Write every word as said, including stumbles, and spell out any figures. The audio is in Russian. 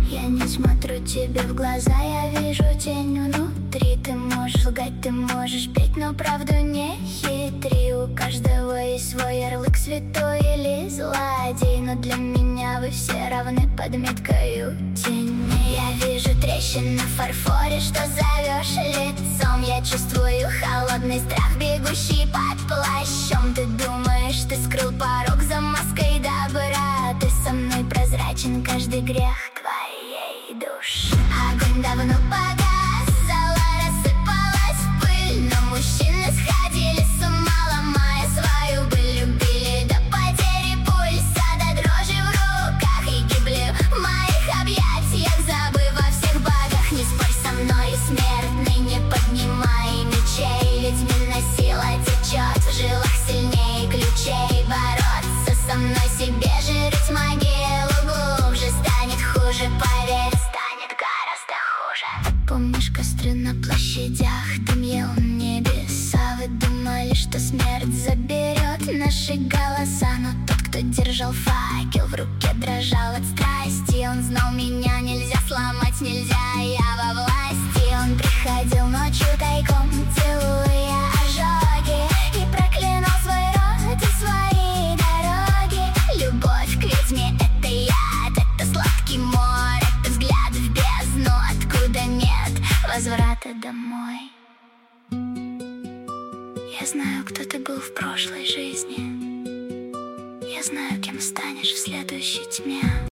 Я не смотрю тебе в глаза, я вижу тень внутри. Ты можешь лгать, ты можешь петь, но правду не хитри. У каждого есть свой ярлык, святой или злодей, но для меня вы все равны под меткою тени. Я вижу трещины на фарфоре, что зовешь лицом. Я чувствую холодный страх, бегущий под плащом. Ты думаешь, ты скрыл порог за маской добра. Ты со мной прозрачен, каждый грех твоей души. Огонь давно погас, зола рассыпалась в пыль, но мужчины сходили с ума, ломая свою быль. Любили до потери пульса, до дрожи в руках, и гибли в моих объятиях, забыв о всех богах. Не спорь со мной, смертный, не поднимай мечей, ведь меня сила течет в жилах сильнее ключей. Бороться со мной, себе же рыть могилу глубже, станет хуже, поверь, станет гораздо хуже. Помнишь костры на площадях, дым ел небеса. Вы думали, что смерть заберет наши голоса, но тот, кто держал факел в руке, дрожал от страсти. Он знал, меня нельзя сломать, нельзя, я во власти. Он приходил ночью тайком, целуя ожоги, и проклинал свой род и свои дороги. Любовь к ведьме — это яд, это сладкий мор, это взгляд в бездну, откуда нет возврата домой. Я знаю, кто ты был в прошлой жизни. Я знаю, кем станешь в следующей тьме.